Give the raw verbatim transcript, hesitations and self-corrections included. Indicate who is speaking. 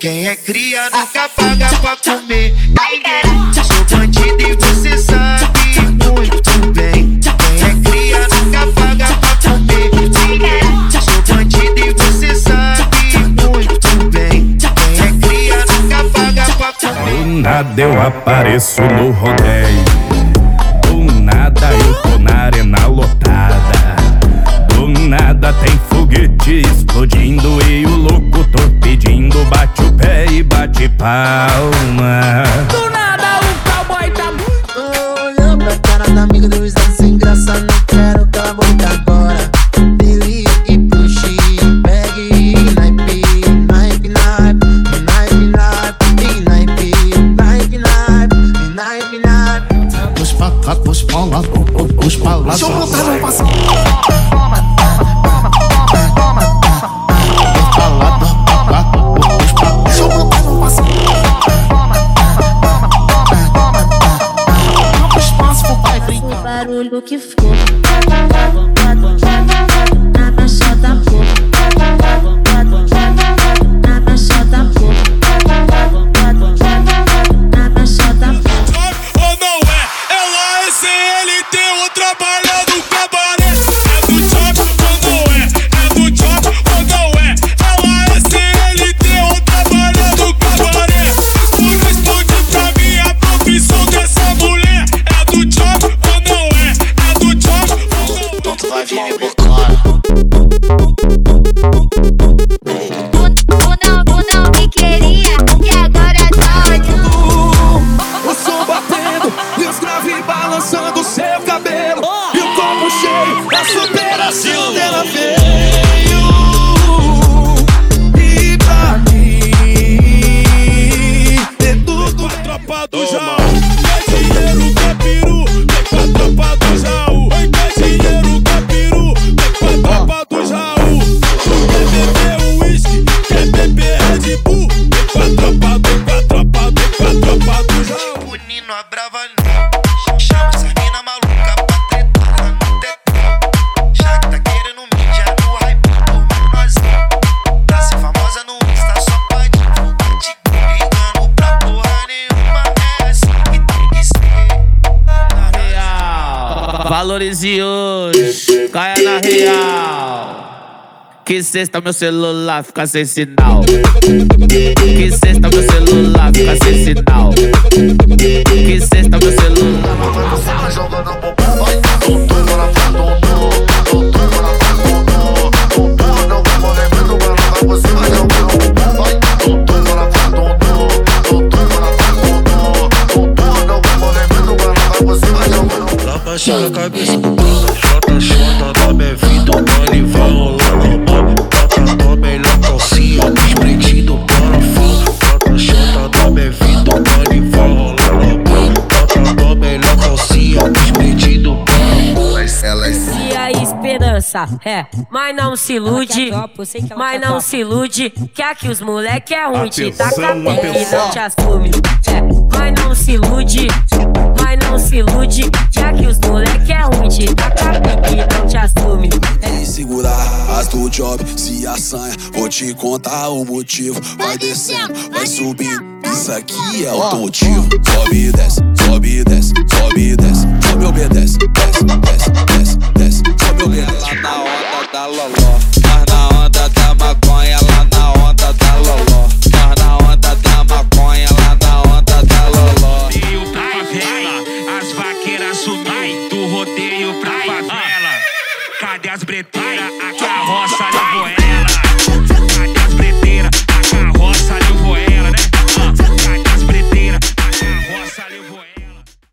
Speaker 1: Quem é cria nunca paga pra comer. Sou bandido e você sabe muito bem. Quem é cria nunca paga pra comer. Sou bandido e você sabe muito bem. Quem é cria nunca paga pra comer.
Speaker 2: Do nada eu apareço no rodeio, do nada eu tô na arena lotada, do nada tem foguete explodindo e o locutor pedindo bate o pé e bate palma.
Speaker 3: Do nada o cowboy tá
Speaker 4: olhou pra cara da amiga, deu risada sem graça. Não quero que ela volte agora. Dele e puxe, pegue naipe, naipe, naipe, naipe, naipe, naipe, naipe, naipe, naipe.
Speaker 5: Puxa pra cá, puxa pra lá, puxa pra lá.
Speaker 4: Deixa eu botar no passo.
Speaker 6: O barulho que ficou na caixa da boca, na caixa da boca, na caixa da boca.
Speaker 7: Ou não é? Ela é C L T ou trabalha no cabaré. É do job ou não é? É do job ou não é? Ela é C L T ou trabalha no cabaré. Tu responde pra mim a profissão dessa mulher. É do job ou não é? É do job ou não é?
Speaker 5: Então tu vai vir me bocando.
Speaker 6: O não, o não me queria e agora tá olhando.
Speaker 7: O som batendo e os graves balançando seu cabelo. E o copo cheio da superação dela veio. E pra mim é tudo a tropa do Jaú. Quer dinheiro, quer peru, vem com a tropa do Jaú. Quer dinheiro, quer peru, vem com a tropa do Jaú. Quer beber uísque, quer beber Red Bull, vem com a tropa, vem com a tropa, vem com a tropa do Jaú.
Speaker 1: O Nino a brava não chama essa mina maluca pra tretar no tetão. Já que tá querendo mídia no hype do menorzinho. Pra ser famosa no Insta só pra divulgar. Te ligando pra porra nenhuma. É assim que tem que ser. Na real,
Speaker 3: valorize hoje, caia na real. Que sexta meu celular fica sem sinal. Que sexta meu celular fica sem sinal. Que sexta meu celular.
Speaker 8: Lá baixar a cabeça do banda, Jota, Jota, da minha vida, o money vai rolar na mão. Jota, da melhor calcinha, despretinho para fora. Jota, Jota, da minha vida, o money vai rolar na mão. Jota, da melhor calcinha, despretinho para fora.
Speaker 9: E a esperança, é, mas não se ilude, mas não se ilude, que aqui os moleque é ruim, te taca bem e não te assume, é, mas não se ilude, mas não se ilude, que aqui os moleque é ruim, te taca bem e não te assume.
Speaker 10: E segurar as do job, se assanha, vou te contar o motivo. Vai descendo, vai subindo, isso aqui é automotivo. Sobe e desce, sobe e desce, sobe e desce, só me obedece, desce, desce, desce, desce, só me obedece.
Speaker 11: Lá na onda da loló, mas na onda da maconha, lá na onda da loló, mas na onda da maconha, lá na onda da loló.
Speaker 12: Rodeio pra favela, as vaqueiras sumai do rodeio pra favela. Cadê as breteiras? A carroça levou ela.